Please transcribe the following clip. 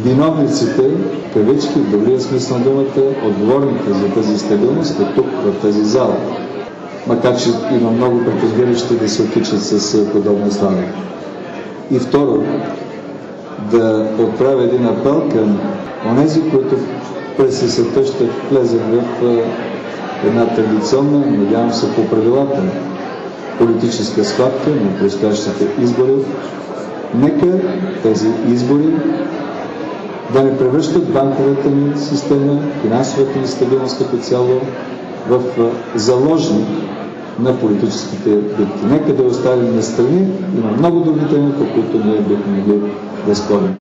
виновниците, кавички, в добрия смисъл на думата, отговорните за тази стабилност е тук, в тази зала. Макар че има много претендиращи да се отичат с подобна слава. И второ, да отправя един апел към онези, които през есента ще влезем в една традиционна, надявам се по правилата, политическа схватка на предстоящите избори. Нека тези избори да не превръщат банковата ни система, финансовата ни стабилност като цяло в заложник на политическите битки. Нека да оставим настрани. Има много други теми, по които ние бихме могли да спорим.